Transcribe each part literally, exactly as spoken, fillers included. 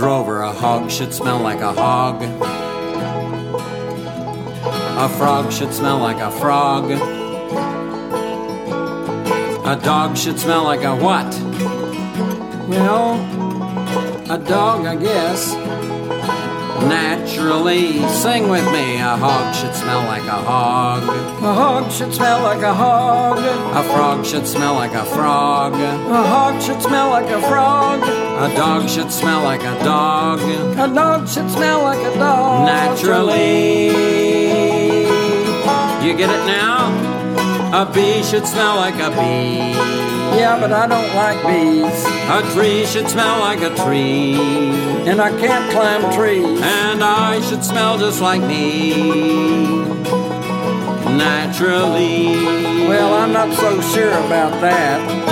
Drover, a hog should smell like a hog. A frog should smell like a frog. A dog should smell like a what? Well, a dog, I guess. Naturally, sing with me. A hog should smell like a hog. A hog should smell like a hog. A frog should smell like a frog. A hog should smell like a frog. A dog should smell like a dog. A dog should smell like a dog. Naturally. You get it now? A bee should smell like a bee. Yeah, but I don't like bees. A tree should smell like a tree. And I can't climb trees. And I should smell just like me. Naturally. Well, I'm not so sure about that.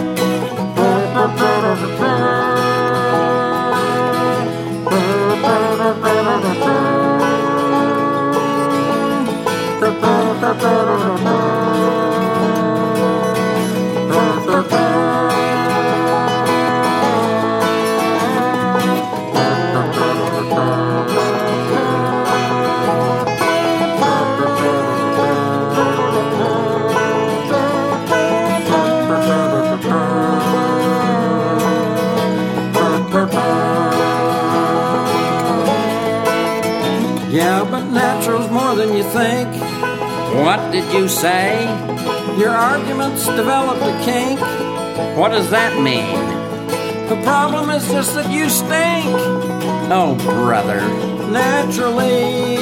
Yeah, but natural's more than you think. What did you say? Your arguments developed a kink. What does that mean? The problem is just that you stink. Oh, brother. Naturally.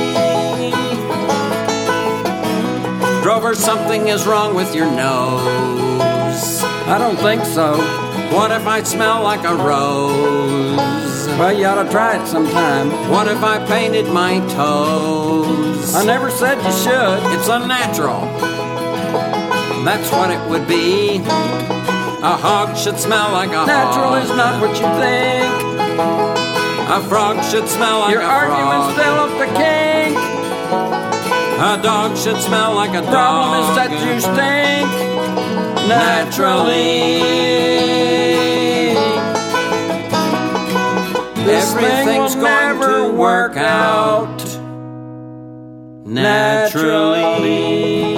Drover, something is wrong with your nose. I don't think so. What if I smell like a rose? Well, you ought to try it sometime. What if I painted my toes? I never said you should. It's unnatural. That's what it would be. A hog should smell like a Natural hog. is not what you think. A frog should smell like Your a frog. Your arguments developed a kink. A dog should smell like a the dog. Problem is that you stink. Naturally. This Everything's thing will going never to work out naturally.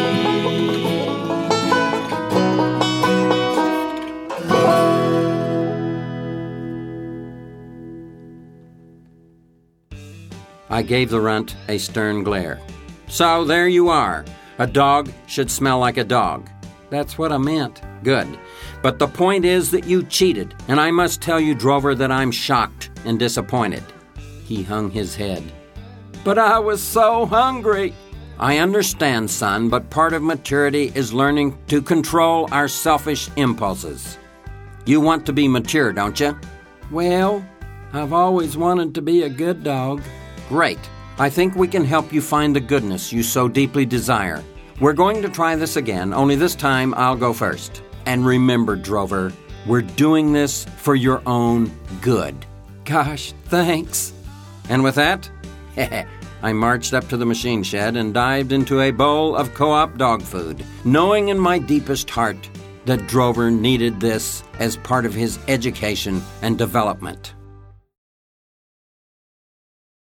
I gave the runt a stern glare. So there you are. A dog should smell like a dog. That's what I meant. Good. But the point is that you cheated, and I must tell you, Drover, that I'm shocked and disappointed. He hung his head. But I was so hungry. I understand, son, but part of maturity is learning to control our selfish impulses. You want to be mature, don't you? Well, I've always wanted to be a good dog. Great. I think we can help you find the goodness you so deeply desire. We're going to try this again, only this time I'll go first. And remember, Drover, we're doing this for your own good. Gosh, thanks. And with that, I marched up to the machine shed and dived into a bowl of co-op dog food, knowing in my deepest heart that Drover needed this as part of his education and development.